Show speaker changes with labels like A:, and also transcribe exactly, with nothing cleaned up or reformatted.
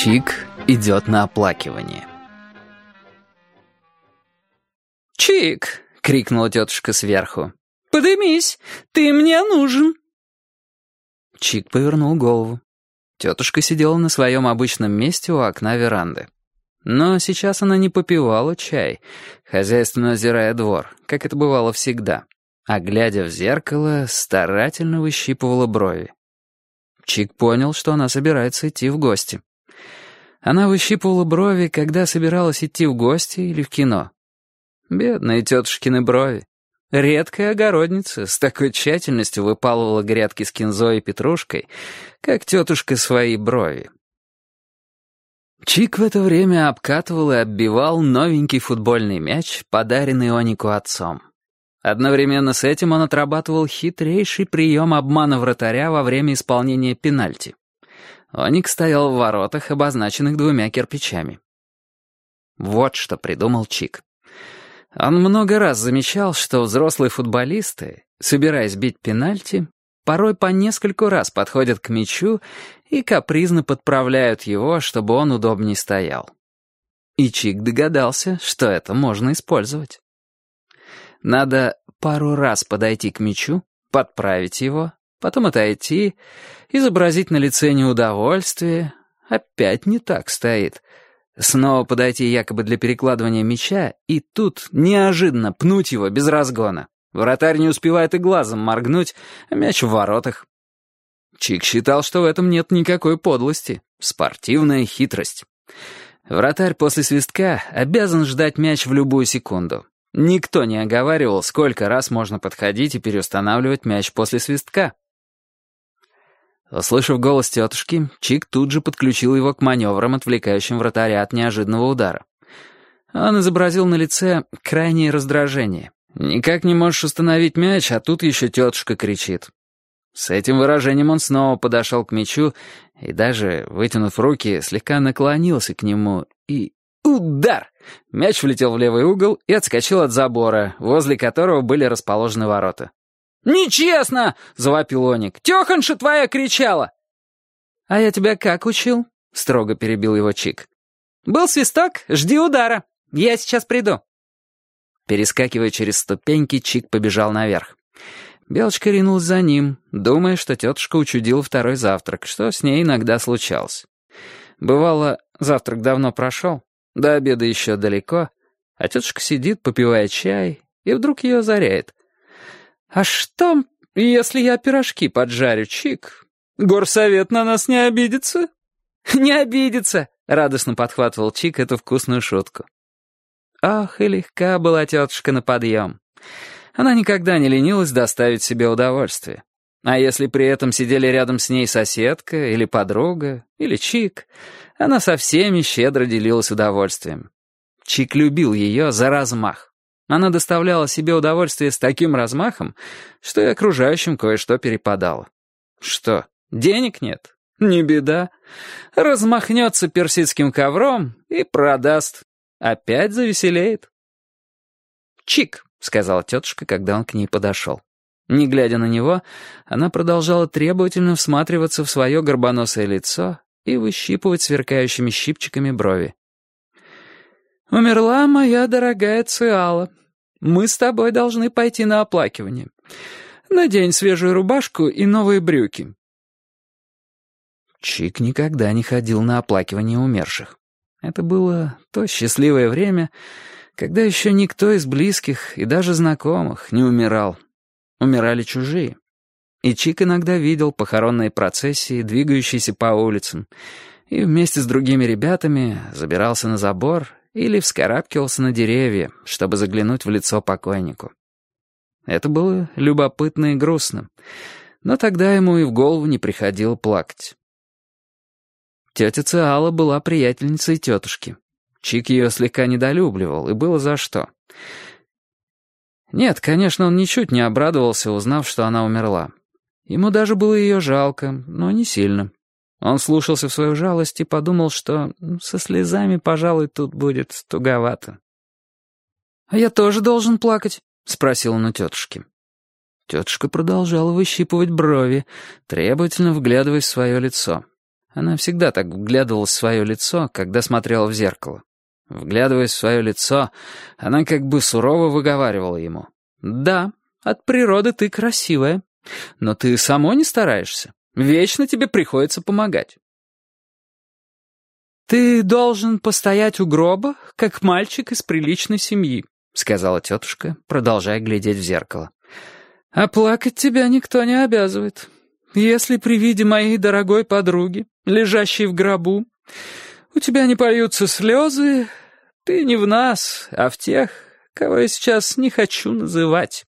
A: Чик идет на оплакивание.
B: «Чик!» — крикнула тетушка сверху. «Подымись! Ты мне нужен!»
A: Чик повернул голову. Тетушка сидела на своем обычном месте у окна веранды. Но сейчас она не попивала чай, хозяйственно озирая двор, как это бывало всегда, а, глядя в зеркало, старательно выщипывала брови. Чик понял, что она собирается идти в гости. Она выщипывала брови, когда собиралась идти в гости или в кино. Бедные тетушкины брови. Редкая огородница с такой тщательностью выпалывала грядки с кинзой и петрушкой, как тетушка свои брови. Чик в это время обкатывал и оббивал новенький футбольный мяч, подаренный Онику отцом. Одновременно с этим он отрабатывал хитрейший прием обмана вратаря во время исполнения пенальти. Оник стоял в воротах, обозначенных двумя кирпичами. Вот что придумал Чик. Он много раз замечал, что взрослые футболисты, собираясь бить пенальти, порой по нескольку раз подходят к мячу и капризно подправляют его, чтобы он удобнее стоял. И Чик догадался, что это можно использовать. Надо пару раз подойти к мячу, подправить его, потом отойти, изобразить на лице неудовольствие. Опять не так стоит. Снова подойти якобы для перекладывания мяча, и тут неожиданно пнуть его без разгона. Вратарь не успевает и глазом моргнуть, а мяч в воротах. Чик считал, что в этом нет никакой подлости. Спортивная хитрость. Вратарь после свистка обязан ждать мяч в любую секунду. Никто не оговаривал, сколько раз можно подходить и переустанавливать мяч после свистка. Услышав голос тетушки, Чик тут же подключил его к маневрам, отвлекающим вратаря от неожиданного удара. Он изобразил на лице крайнее раздражение. «Никак не можешь установить мяч, а тут еще тетушка кричит». С этим выражением он снова подошел к мячу и даже, вытянув руки, слегка наклонился к нему и... Удар! Мяч влетел в левый угол и отскочил от забора, возле которого были расположены ворота. «Нечестно!» — завопил Оник. «Тёханша твоя кричала!» «А я тебя как учил?» — строго перебил его Чик. «Был свисток, жди удара. Я сейчас приду». Перескакивая через ступеньки, Чик побежал наверх. Белочка ринулась за ним, думая, что тетушка учудила второй завтрак, что с ней иногда случалось. Бывало, завтрак давно прошел, до обеда еще далеко, а тетушка сидит, попивая чай, и вдруг ее озаряет. «А что, если я пирожки поджарю, Чик? Горсовет на нас не обидится?» «Не обидится!» — радостно подхватывал Чик эту вкусную шутку. Ах, и легка была тетушка на подъем. Она никогда не ленилась доставить себе удовольствие. А если при этом сидели рядом с ней соседка, или подруга, или Чик, она со всеми щедро делилась удовольствием. Чик любил ее за размах. Она доставляла себе удовольствие с таким размахом, что и окружающим кое-что перепадало. Что, денег нет? Не беда. Размахнется персидским ковром и продаст. Опять завеселеет. «Чик», — сказала тетушка, когда он к ней подошел. Не глядя на него, она продолжала требовательно всматриваться в свое горбоносое лицо и выщипывать сверкающими щипчиками брови. «Умерла моя дорогая Циала. Мы с тобой должны пойти на оплакивание. Надень свежую рубашку и новые брюки». Чик никогда не ходил на оплакивание умерших. Это было то счастливое время, когда еще никто из близких и даже знакомых не умирал. Умирали чужие. И Чик иногда видел похоронные процессии, двигающиеся по улицам, и вместе с другими ребятами забирался на забор или вскарабкивался на деревья, чтобы заглянуть в лицо покойнику. Это было любопытно и грустно, но тогда ему и в голову не приходило плакать. Тетя Циала была приятельницей тетушки. Чик ее слегка недолюбливал, и было за что. Нет, конечно, он ничуть не обрадовался, узнав, что она умерла. Ему даже было ее жалко, но не сильно. Он слушался в свою жалость и подумал, что со слезами, пожалуй, тут будет туговато. «А я тоже должен плакать?» — спросил он у тетушки. Тетушка продолжала выщипывать брови, требовательно вглядываясь в свое лицо. Она всегда так вглядывалась в свое лицо, когда смотрела в зеркало. Вглядываясь в свое лицо, она как бы сурово выговаривала ему. «Да, от природы ты красивая, но ты само не стараешься. Вечно тебе приходится помогать». «Ты должен постоять у гроба, как мальчик из приличной семьи», — сказала тетушка, продолжая глядеть в зеркало. «А плакать тебя никто не обязывает. Если при виде моей дорогой подруги, лежащей в гробу, у тебя не польются слезы, ты не в нас, а в тех, кого я сейчас не хочу называть».